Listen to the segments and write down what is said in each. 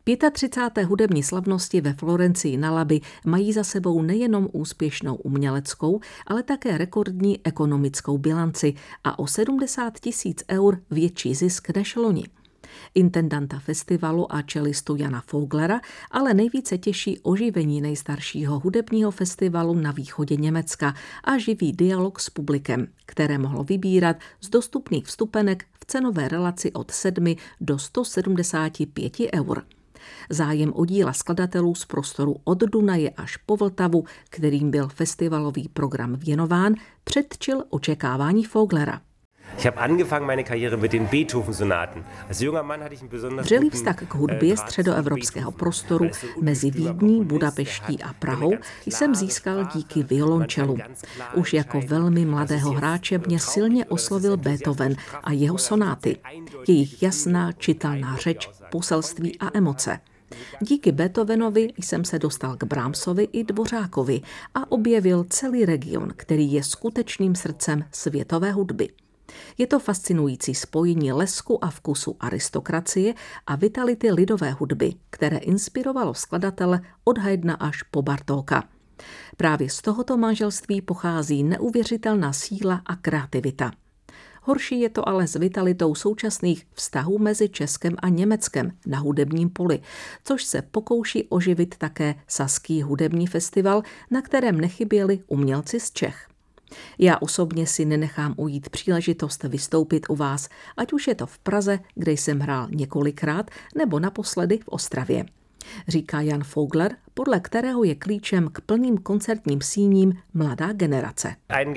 35. hudební slavnosti ve Florencii na Labi mají za sebou nejenom úspěšnou uměleckou, ale také rekordní ekonomickou bilanci a o 70 000 eur větší zisk než loni. Intendanta festivalu a čelistu Jana Voglera ale nejvíce těší oživení nejstaršího hudebního festivalu na východě Německa a živý dialog s publikem, které mohlo vybírat z dostupných vstupenek v cenové relaci od 7 do 175 eur. Zájem o díla skladatelů z prostoru od Dunaje až po Vltavu, kterým byl festivalový program věnován, předčil očekávání Voglera. Vřelý vztah k hudbě středoevropského prostoru mezi Vídní, Budapeští a Prahou jsem získal díky violončelu. Už jako velmi mladého hráče mě silně oslovil Beethoven a jeho sonáty, jejich jasná, čitelná řeč, poselství a emoce. Díky Beethovenovi jsem se dostal k Brahmsovi i Dvořákovi a objevil celý region, který je skutečným srdcem světové hudby. Je to fascinující spojení lesku a vkusu aristokracie a vitality lidové hudby, které inspirovalo skladatele od Haydna až po Bartóka. Právě z tohoto manželství pochází neuvěřitelná síla a kreativita. Horší je to ale s vitalitou současných vztahů mezi Českem a Německem na hudebním poli, což se pokouší oživit také Saský hudební festival, na kterém nechyběli umělci z Čech. Já osobně si nenechám ujít příležitost vystoupit u vás, ať už je to v Praze, kde jsem hrál několikrát, nebo naposledy v Ostravě. Říká Jan Vogler, podle kterého je klíčem k plným koncertním síním mladá generace.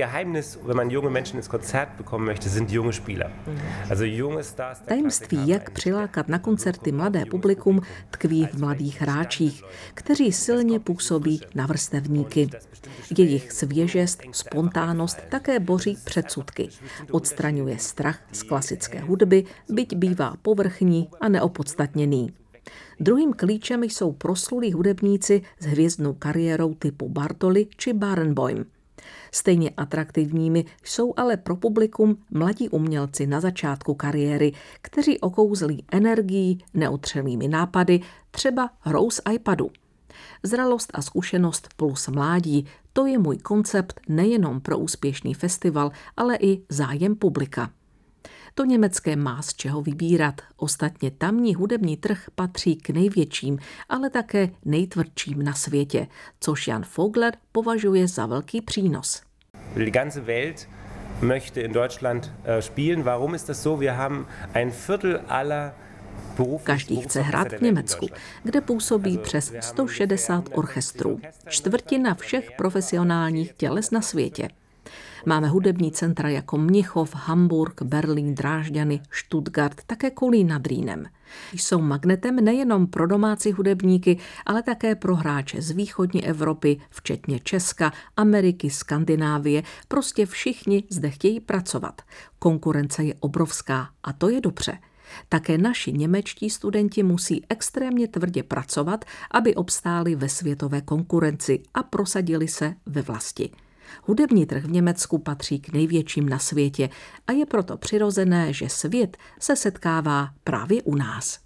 Tajemství, jak přilákat na koncerty mladé publikum, tkví v mladých hráčích, kteří silně působí na vrstevníky. Jejich svěžest, spontánnost také boří předsudky. Odstraňuje strach z klasické hudby, byť bývá povrchní a neopodstatněný. Druhým klíčem jsou proslulí hudebníci s hvězdnou kariérou typu Bartoli či Barenboim. Stejně atraktivními jsou ale pro publikum mladí umělci na začátku kariéry, kteří okouzlí energií, neotřelými nápady, třeba hrou z iPadu. Zralost a zkušenost plus mládí, to je můj koncept nejenom pro úspěšný festival, ale i zájem publika. To německé má z čeho vybírat. Ostatně tamní hudební trh patří k největším, ale také nejtvrdším na světě, což Jan Vogler považuje za velký přínos. Die ganze Welt möchte in Deutschland spielen. Warum ist das so? Wir haben ein Viertel aller Každý chce hrát v Německu, kde působí přes 160 orchestrů, čtvrtina všech profesionálních těles na světě. Máme hudební centra jako Mnichov, Hamburg, Berlín, Drážďany, Stuttgart, také Kolín nad Rýnem. Jsou magnetem nejenom pro domácí hudebníky, ale také pro hráče z východní Evropy, včetně Česka, Ameriky, Skandinávie. Prostě všichni zde chtějí pracovat. Konkurence je obrovská a to je dobře. Také naši němečtí studenti musí extrémně tvrdě pracovat, aby obstáli ve světové konkurenci a prosadili se ve vlasti. Hudební trh v Německu patří k největším na světě a je proto přirozené, že svět se setkává právě u nás.